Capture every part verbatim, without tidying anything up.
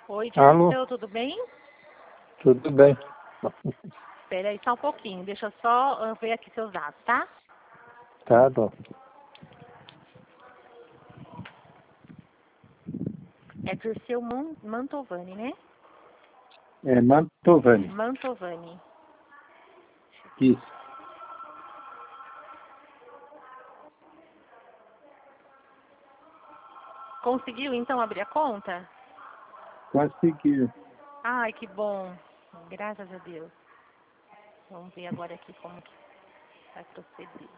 Oi, Alô? Dirceu, tudo bem? Tudo bem. Espera aí só um pouquinho, deixa eu só ah, ver aqui seus dados, tá? Tá bom. É Dirceu Man- Mantovani, né? É Mantovani. Mantovani. Isso. Conseguiu então abrir a conta? Conseguiu. Ai, que bom. Graças a Deus. Vamos ver agora aqui como que vai proceder.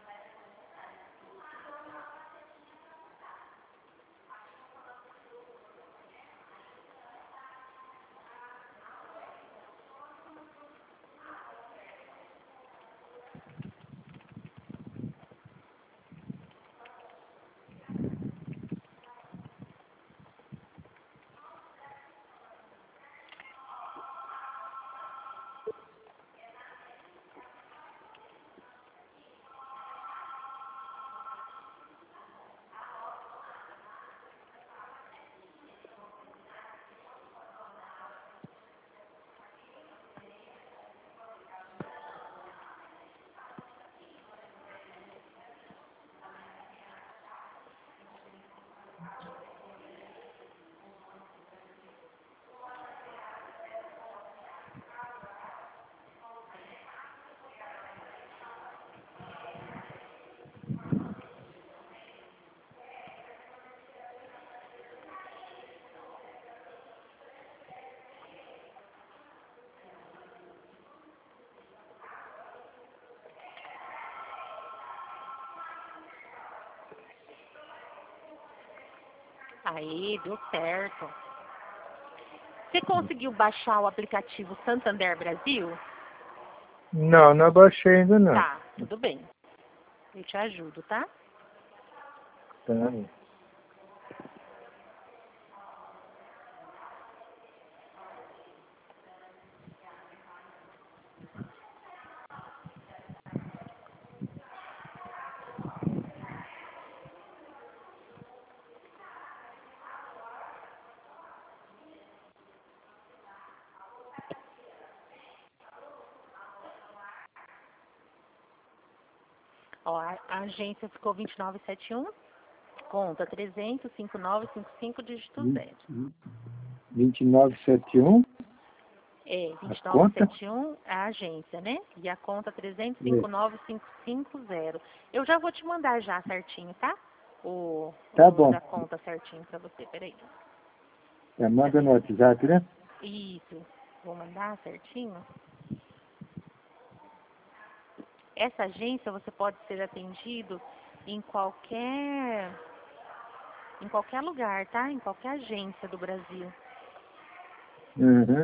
Aí, deu certo. Você conseguiu baixar o aplicativo Santander Brasil? Não, não baixei ainda não. Tá, tudo bem. Eu te ajudo, tá? Tá. Ó, a, a agência ficou vinte e nove setenta e um, conta trezentos, cinquenta e nove cinquenta e cinco, dígito zero. vinte e nove setenta e um. É, A vinte e nove conta? setenta e um é a agência, né? E a conta trezentos, cinquenta e É. nove cinquenta e cinco, zero. Eu já vou te mandar já certinho, tá? O, o Tá número bom. da conta certinho pra você, peraí. Tá, manda no WhatsApp, né? Isso, vou mandar certinho. Essa agência você pode ser atendido em qualquer, em qualquer lugar, tá? Em qualquer agência do Brasil. Uhum.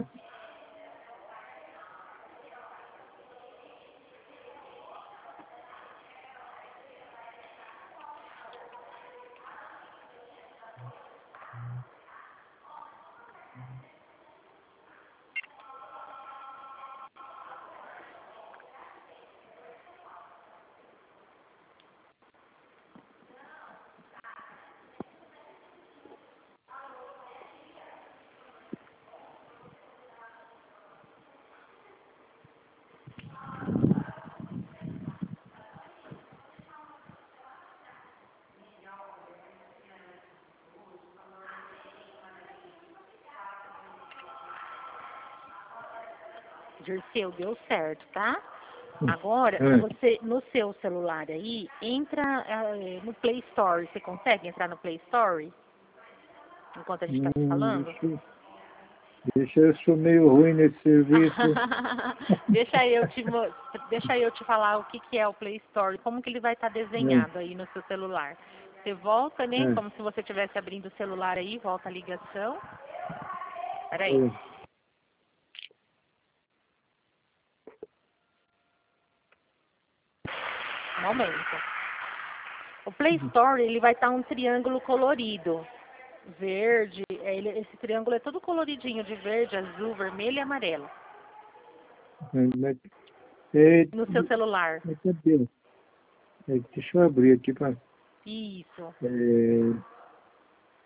Dirceu, deu certo, tá? Agora, Hum. você, no seu celular aí, entra eh, no Play Store. Você consegue entrar no Play Store? Enquanto a gente está Hum, falando? deixa, deixa eu sou meio ruim nesse serviço. deixa, eu te, mo- deixa eu te falar o que, que é o Play Store, como que ele vai estar desenhado aí no seu celular. Você volta, É, né? é, Como se você estivesse abrindo o celular aí, volta a ligação. Peraí, é. um momento. O Play Store, ele vai estar um triângulo colorido. Verde, é, ele- esse triângulo é todo coloridinho, de verde, azul, vermelho e amarelo. Mas- é, No seu celular. é, cadê? É, deixa eu abrir aqui para. Isso. É,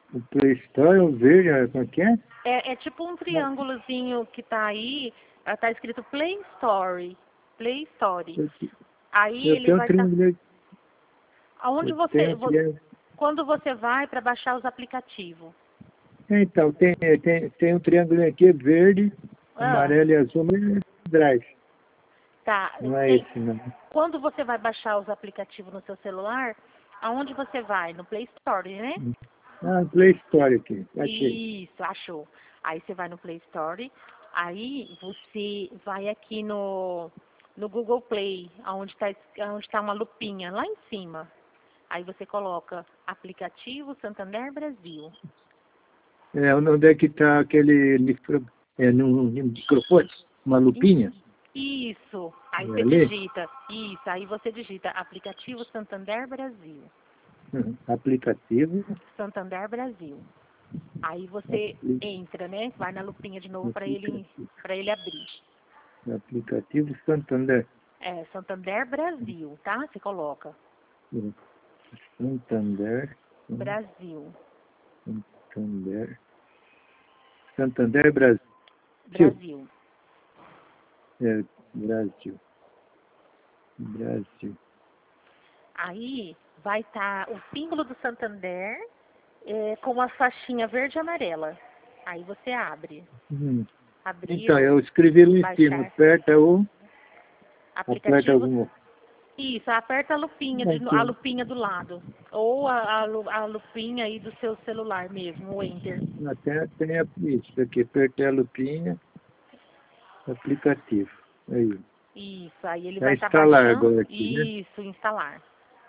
O Play Store, o verde, como é que é? É, é tipo um triângulozinho que tá aí, ah, tá escrito Play Store. Play Store. Eu, Aí eu ele tenho um vai estar... triângulo. Aonde Eu você... tenho um vo- triângulo. Quando você vai para baixar os aplicativos? Então, tem, tem, tem um triângulo aqui verde, Ah, amarelo e azul, mas é Drive. tá. Não é Tem- esse, não. Quando você vai baixar os aplicativos no seu celular, aonde você vai? No Play Store, né? Ah, Play Store aqui. Achei. Isso, achou. Aí você vai no Play Store, aí você vai aqui no, no Google Play, onde está onde tá uma lupinha, lá em cima. Aí você coloca aplicativo Santander Brasil. É, onde é que está aquele micro, é, no, no microfone? Uma lupinha? Isso. Aí É você ali? digita. Isso. Aí você digita aplicativo Santander Brasil. Uhum. Aplicativo. Santander Brasil. Aí você Apli- entra, né? Vai na lupinha de novo para ele, aplicativo. para ele abrir. Aplicativo Santander. É, Santander Brasil, tá? Você coloca. É, Santander. Brasil. Santander. Santander Brasil. Brasil. É, Brasil. Brasil. Aí vai estar o símbolo do Santander é, com uma faixinha verde e amarela. Aí você abre. Hum. Abrir Então, o eu escrevi lá em cima, baixar aperta o, aperta aplicativo. alguma. Isso, aperta a lupinha, de, no- a lupinha do lado. Ou a, a, lu- a lupinha aí do seu celular mesmo, o Enter. Até tem a- isso aqui, apertei a lupinha, aplicativo. Aí. Isso, aí ele Vai vai estar instalar baixando. agora aqui, né? Isso, instalar.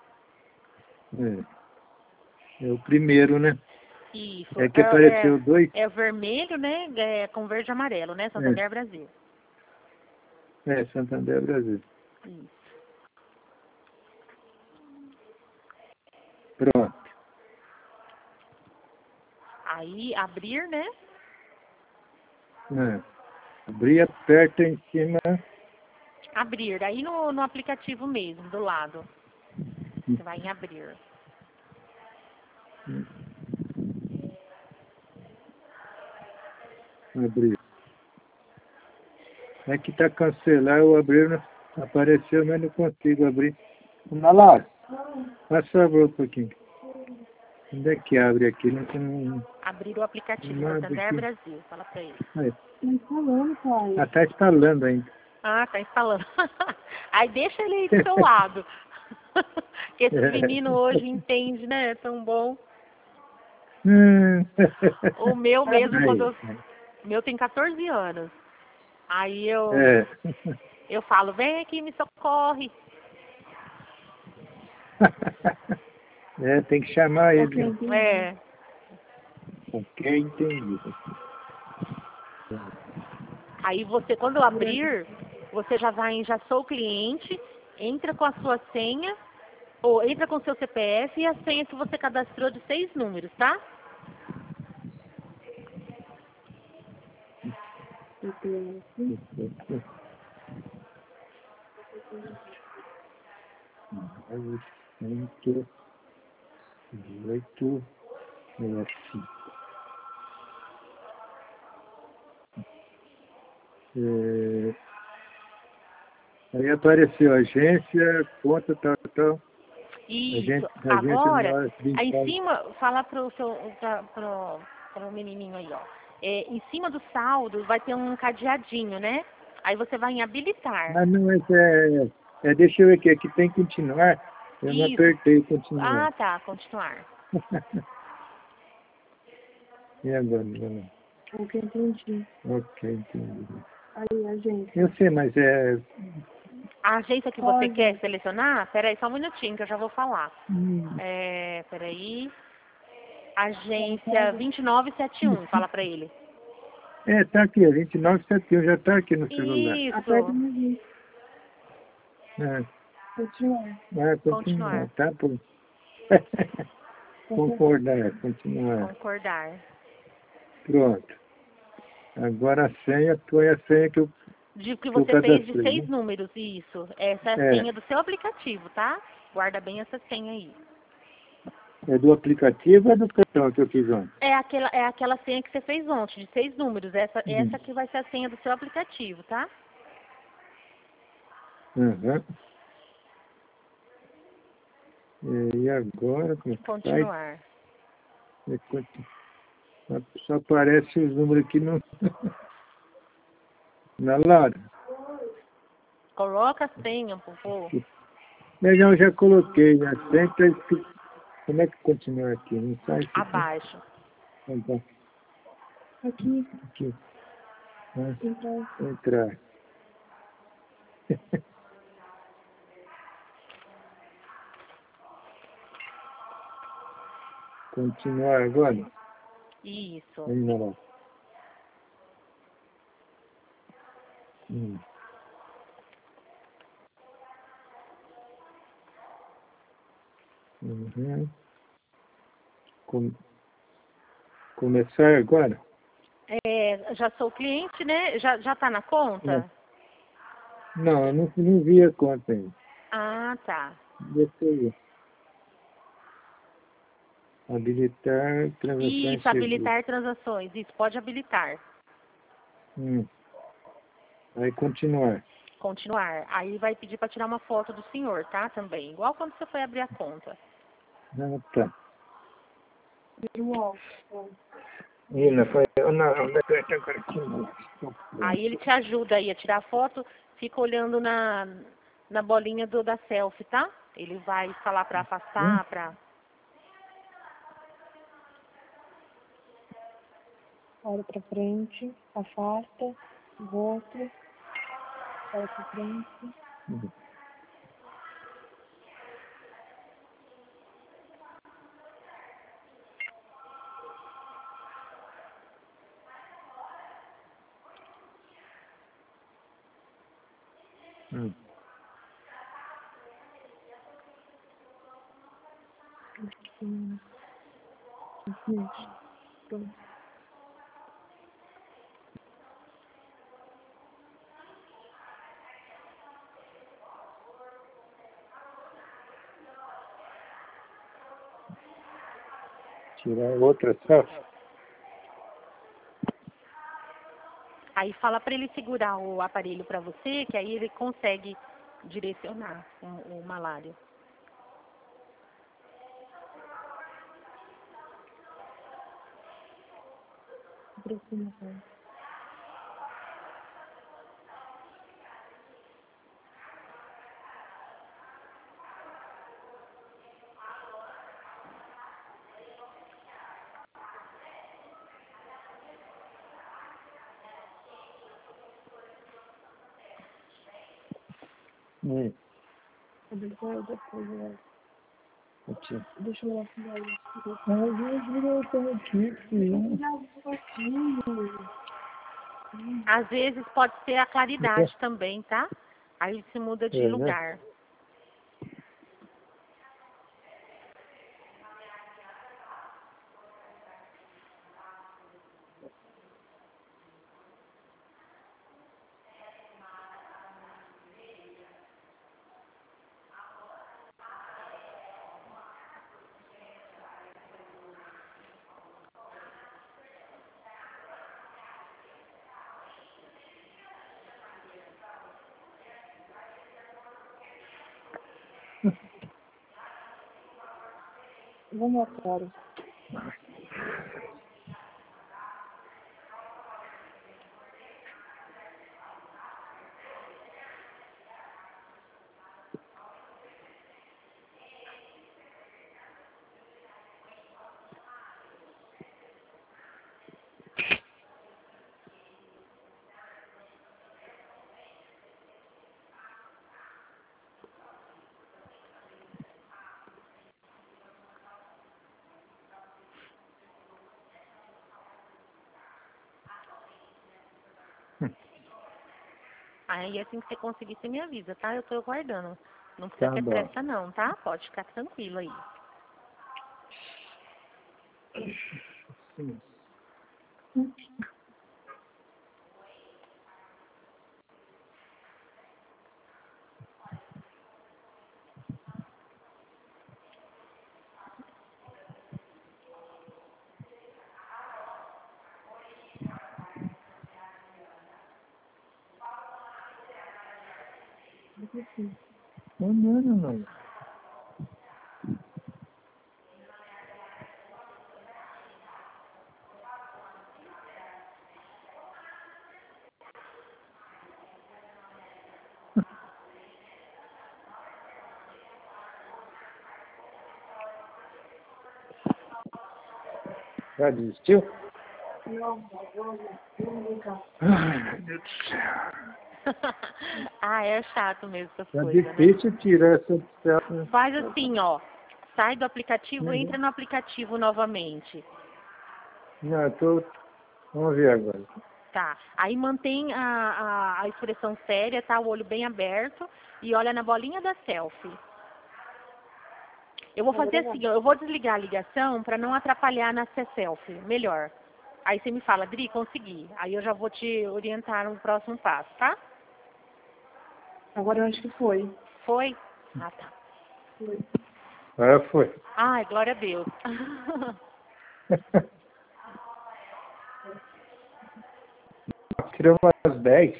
É. É o primeiro, né? Isso. É que É, é, apareceu dois. é vermelho, né? É, com verde e amarelo, né? Santander Brasil. É, Santander Brasil. Isso. Pronto. Aí abrir, né? É. Abrir, aperta em cima. Abrir. Aí no, no aplicativo mesmo, do lado. Você vai em abrir. Abrir. É que está cancelar, eu abri, não- apareceu, mas não consigo abrir. Na lá, faz favor um pouquinho. Onde é que abre aqui? Não tem. Abrir o aplicativo Não abre Santander aqui. Brasil. Fala pra ele. Aí. Tá instalando, pai. Ah, tá instalando ainda. Ah, tá instalando. Aí deixa ele aí do seu lado. Que esse menino hoje entende, né? É tão bom. Hum. O meu mesmo, Aí. quando eu... O meu tem quatorze anos. Aí eu, É. eu falo, vem aqui, me socorre. É, tem que chamar ele. Ok. É. Ok, entendi. Aí você, quando eu abrir, você já vai em Já Sou Cliente, entra com a sua senha, ou entra com o seu C P F e a senha que você cadastrou de seis números, tá? Oito, oito, F. É, aí apareceu agência, conta, tal, tal. Isso. Agência, agência Agora, nós, aí em vinte cima, fala pro seu, pra, pro, pro menininho aí, ó. É, em cima do saldo vai ter um cadeadinho, né? Aí você vai em habilitar. Ah, não, mas é, é, deixa eu ver aqui, aqui tem continuar. Eu não Isso. apertei continuar. Ah, tá, continuar. E agora? Não. Ok, entendi. Ok, entendi. Aí, a gente. Eu sei, mas é. A agência que você Pode. quer selecionar, peraí, só um minutinho que eu já vou falar. Hum, É, peraí. Agência vinte e nove setenta e um, fala pra ele. É, tá aqui, ó, vinte e nove setenta e um já tá aqui no celular. Aperta Isso. no vídeo. É, Continuar. ah, continuar, Continuar. tá? Pô. Concordar, continuar. Concordar. Pronto. Agora a senha, põe a senha que eu. De que Eu você fez de cadastrei, seis né? números, isso. Essa é a É. senha do seu aplicativo, tá? Guarda bem essa senha aí. É do aplicativo ou é do cartão que eu fiz ontem? É aquela, é aquela senha que você fez ontem, de seis números. Essa, Uhum. essa que vai ser a senha do seu aplicativo, tá? Uhum. E agora, como é que faz? Continuar. É quanto- Só aparece os números aqui no... na Laura. Coloca a senha, por favor. Legal, já coloquei, já sempre. Como é que continua aqui? Não sai aqui. Abaixo. Então, Aqui, aqui. Ah, entrar. entrar. Continuar agora? Isso. Ainda lá. Hum. Uhum. Com... Começar agora? É, já sou cliente, né? Já, já tá na conta? Não, eu não, não vi a conta ainda. Ah, tá. Deixa eu ver. Habilitar transações Isso, seguras. habilitar transações. Isso, pode habilitar. Hum. Aí continuar. Continuar. Aí vai pedir para tirar uma foto do senhor, tá? Também. Igual quando você foi abrir a conta. Ah, tá. Vira o alto. Ih, não foi. Não, onde é que eu tenho aqui? Aí ele te ajuda aí a tirar a foto, fica olhando na, na bolinha do, da selfie, tá? Ele vai falar para afastar, para... Olha pra frente, afasta, volta, olha pra frente. Uhum. Hum. Aqui, mexe. Pronto. Tirar outra selfie. Aí fala para ele segurar o aparelho para você, que aí ele consegue direcionar o, o malário. Aproxima, cara. Hum. Depois, depois, olha. Aqui. Deixa eu olhar isso. Ah, eu virou para aqui, filho. Às vezes pode ser a claridade também, tá? Aí se muda de É, né? lugar. Vamos lá, cara. Aí assim que você conseguir, você me avisa, tá? Eu tô aguardando. Não precisa Tá ter bom. pressa não, tá? Pode ficar tranquilo aí. Sim. assim. Não, não, não, não. Já desistiu? Não, vamos brincar. Ai, meu Deus do céu. Ah, é chato mesmo essas É coisas, né? difícil tirar essa distância. Faz assim, ó. Sai do aplicativo, Uhum. entra no aplicativo novamente. Não, eu tô... Vamos ver agora. Tá. Aí mantém a, a, a expressão séria, tá? O olho bem aberto e olha na bolinha da selfie. Eu vou fazer Agora vai. assim, ó, eu vou desligar a ligação para não atrapalhar na selfie. Melhor. Aí você me fala, Dri, consegui. Aí eu já vou te orientar no próximo passo, tá? Agora eu acho que foi. Foi? Ah, tá. Foi. Agora foi. Ai, glória a Deus. Tirou umas dez.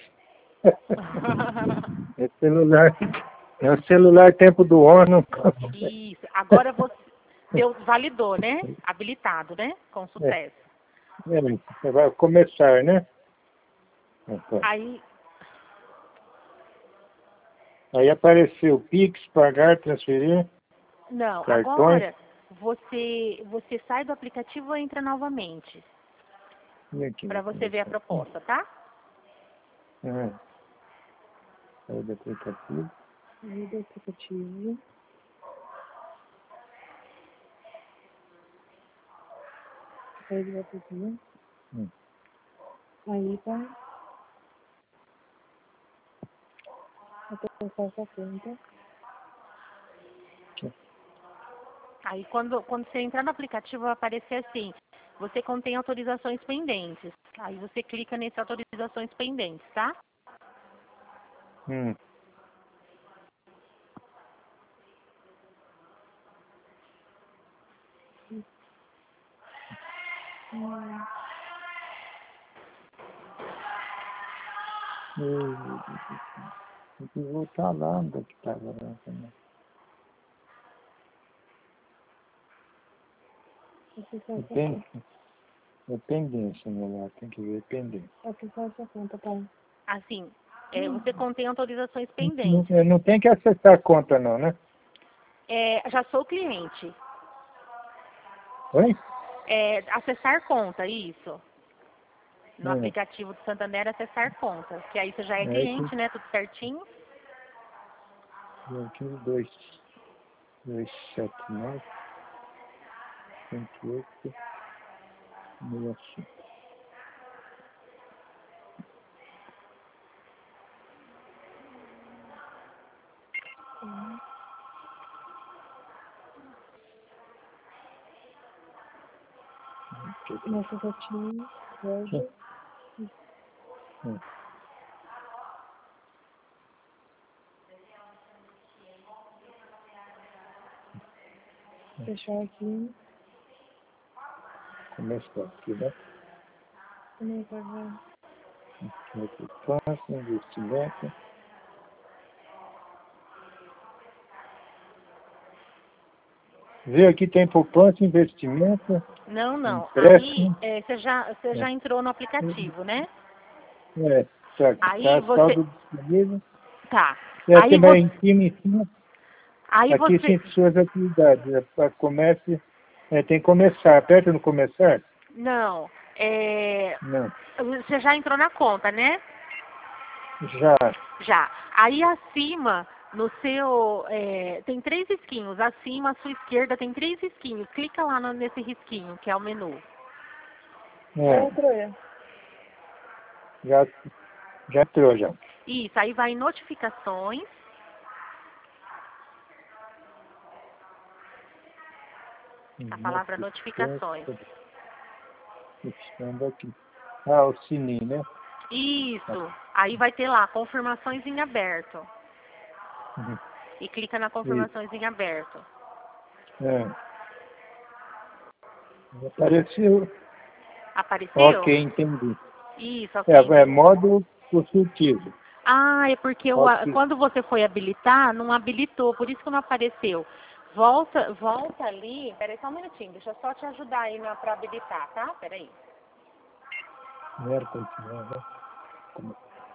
É celular. É o celular tempo do homem. Não consegue. Isso. Agora você deu, validou, né? Habilitado, né? Com sucesso. É, você vai começar, né? Então, Aí, aí apareceu Pix, pagar, transferir, não, cartões. agora você, você sai do aplicativo e entra novamente. E aqui, Para você ver a proposta, tá? Ah, sai do aplicativo. Aí do aplicativo. Aí do aplicativo. Hum. Aí tá. Até essa conta. Aí quando, quando você entrar no aplicativo vai aparecer assim, você contém autorizações pendentes. Aí você clica nesse autorizações pendentes, tá? Hum. Hum. Tem que voltar lá onde é que estava lá também. Acessar essa Tem, conta. é pendência, né? Lá tem que ver pendência. Acessar essa conta, pai. Assim, é, você contém autorizações Não, pendentes. não tem que acessar a conta não, né? É, já sou cliente. Oi? É, acessar conta, isso. No É. aplicativo do Santander, acessar conta. Que aí você já é Aí tem cliente, né? Tudo certinho. aqui dois, dois, sete, nove, cinco, oito, meia, cinco. Hum. Nossa fotinho. Verde. Hum. Fechar aqui. Começou aqui, né? Começar agora. Poupança, investimento. Vê aqui tem poupança, investimento, Não, não. Aí empréstimo. é, você, já, você já entrou no aplicativo, né? É, tá, Aí tá você. saldo disponível. Tá. E aqui Aí vai você. em cima, em cima. Aí Aqui você. tem suas atividades. É, pra comece, é, tem que começar. Aperta no começar? Não. É, Não. você já entrou na conta, né? Já. Já. Aí acima, no seu. É, tem três risquinhos. Acima, à sua esquerda, tem três risquinhos. Clica lá no- nesse risquinho, que é o menu. É, Entrou, é. já, já entrou já. Isso. Aí vai em notificações. A palavra notificações. Estando aqui. Ah, o sininho, né? Isso. Aí vai ter lá, confirmações em aberto. Uhum. E clica na confirmações em aberto. É. Apareceu. Apareceu? Ok, entendi. Isso, É, ok. é modo consultivo. Ah, é porque o, Pode... quando você foi habilitar, não habilitou, por isso que não apareceu. Volta, volta ali, peraí só um minutinho, deixa eu só te ajudar aí para habilitar, tá? Peraí. Merda, né? Como...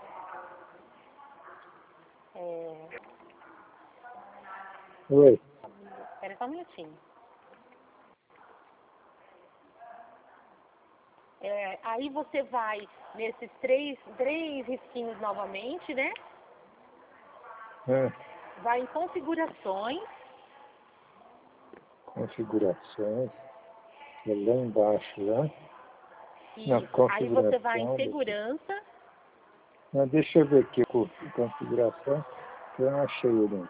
É, Oi. peraí só um minutinho. É, aí você vai nesses três, três risquinhos novamente, né? É. Vai em configurações. Configurações. É lá embaixo, lá. Na Isso. Aí você vai em configuração. segurança. Não, deixa eu ver aqui a configuração, que eu não achei ele.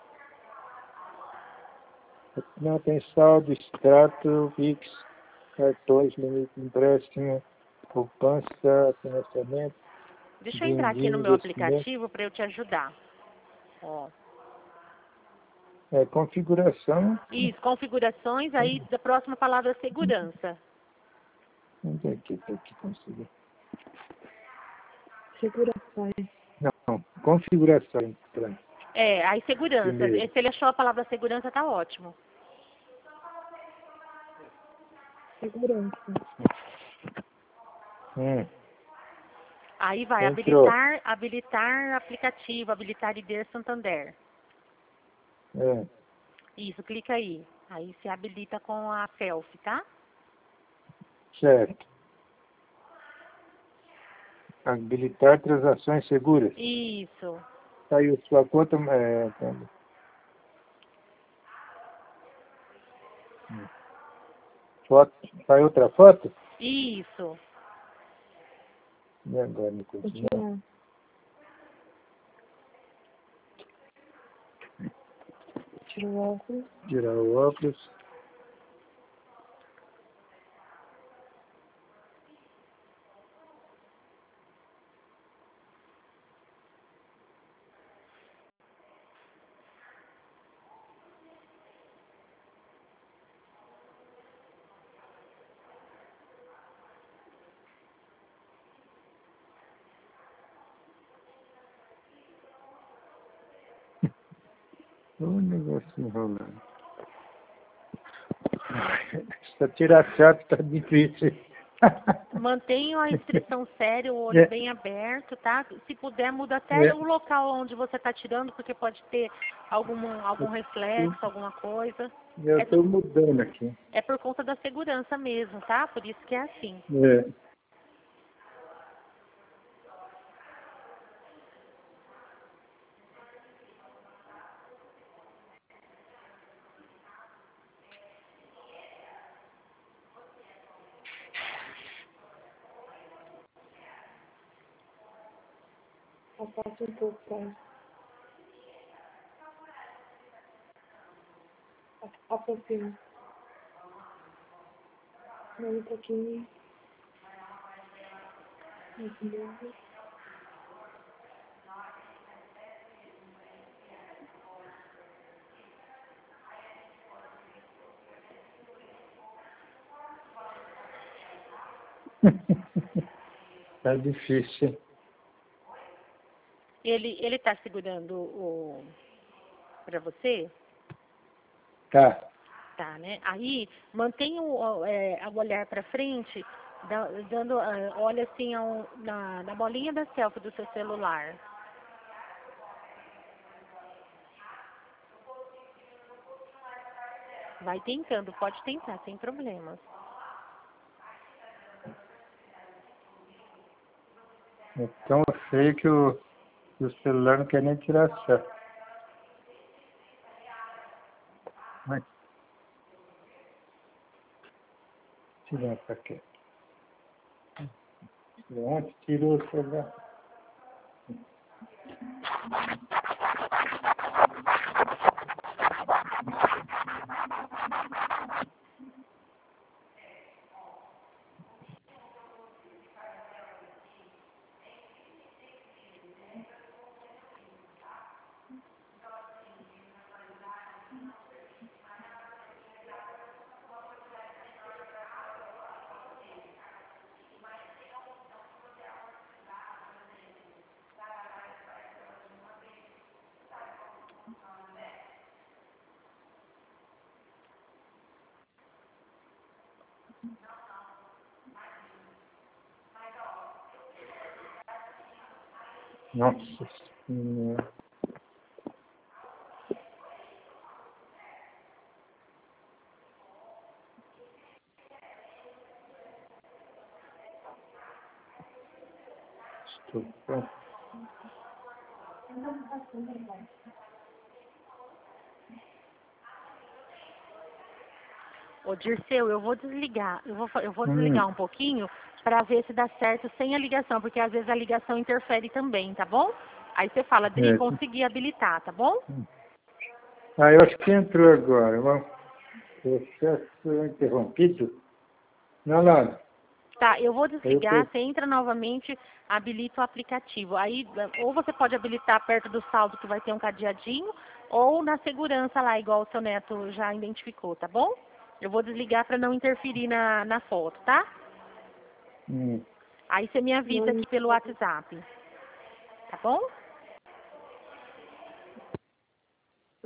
Não, tem saldo, extrato, Pix, cartões, limite de empréstimo, poupança, financiamento, Deixa eu entrar aqui no din-din, meu investimento. aplicativo para eu te ajudar. Ó. É, configuração. Isso, configurações, aí da próxima palavra segurança. Onde é que está aqui conseguir? Segurações. Não, configuração. Pra, É, aí segurança. primeiro. Se ele achou a palavra segurança, tá ótimo. Segurança. Hum, Aí vai entrou. habilitar, habilitar aplicativo, habilitar I D Santander. É, Isso, clica aí. Aí se habilita com a selfie, tá? certo. Habilitar transações seguras. Isso. Saiu sua conta. É, foto. Saiu outra foto? Isso. E agora não continua. Continuar. Tira o óculos. Tirar o óculos. O negócio enrolando. Só tirar foto tá difícil. Mantenha a inscrição séria, o olho É, bem aberto, tá? Se puder, muda até é, o local onde você está tirando, porque pode ter algum, algum reflexo, alguma coisa. eu É, estou tu- mudando aqui. é por conta da segurança mesmo, tá? Por isso que é assim. É. Afaste um pouco, pai. Aproxima. Mais um pouquinho. Mais um pouco. Tá difícil. Ele ele está segurando o para você? Tá. Tá, né? Aí mantenha o, é, o olhar para frente, da- dando, ah, olha assim ao- na, na bolinha da selfie do seu celular. Vai tentando, pode tentar, sem problemas. É tão feio que o, que o celular não quer nem tirar foto. Mas, tirar pra quê? Pronto, tirou o celular. Nossa Senhora. Estou pronto. Ô, Dirceu, eu vou desligar. Eu vou, fa- eu vou Hum. desligar um pouquinho para ver se dá certo sem a ligação, porque às vezes a ligação interfere também, tá bom? Aí você fala, Dri, É. consegui habilitar, tá bom? Ah, eu acho que entrou agora. Vamos- Processo interrompido. Não, não. Tá, eu vou desligar, Eu- você entra novamente, habilita o aplicativo. Aí, ou você pode habilitar perto do saldo que vai ter um cadeadinho, ou na segurança lá, igual o seu neto já identificou, tá bom? Eu vou desligar para não interferir na, na foto, tá? Hum. Aí você me avisa aqui pelo WhatsApp, tá bom?